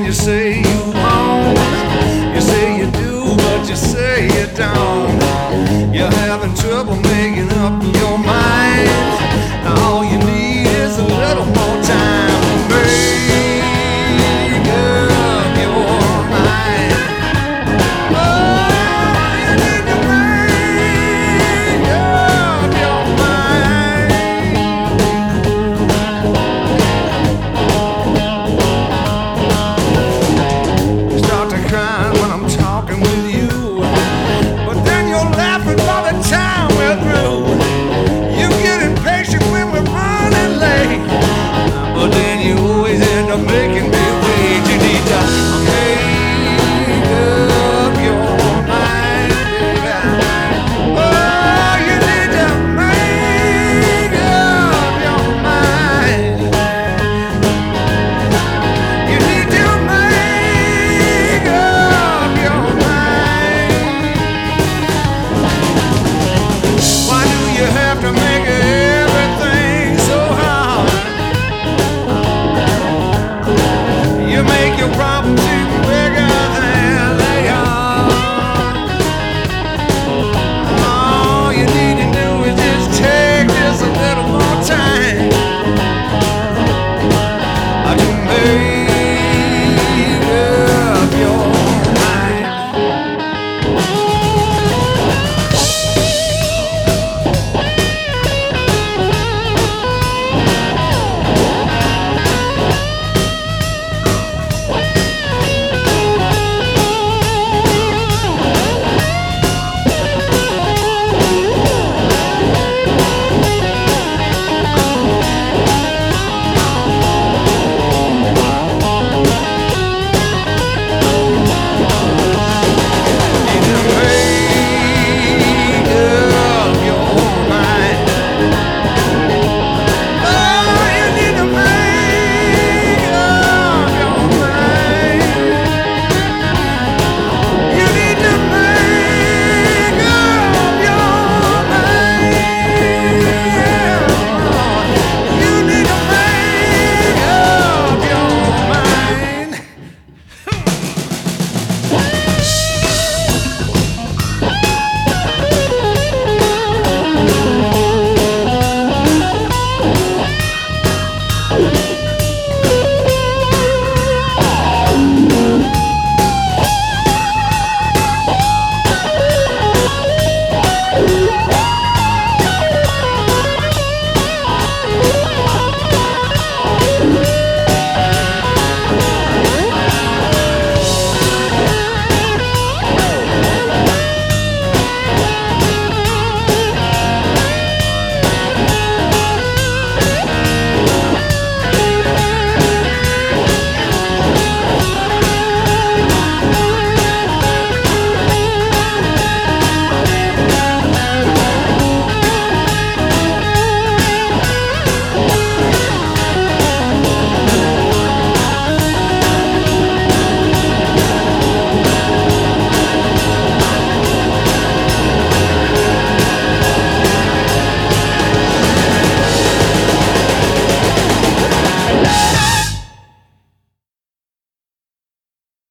you say you won't. You say you do, but you say you don't. You're having trouble making up your mind. Now all you need is a little more time to make up your mind. Oh, you need to make up your mind. You start to cry when I'm talking with you, but then you're laughing by the time we're through. You get impatient when we're running late, but then you always end up making me wait. You need to make up your mind, baby. Oh, you need to make up your mind. You need to make up your mind. Why do you have to make everything so hard? You make your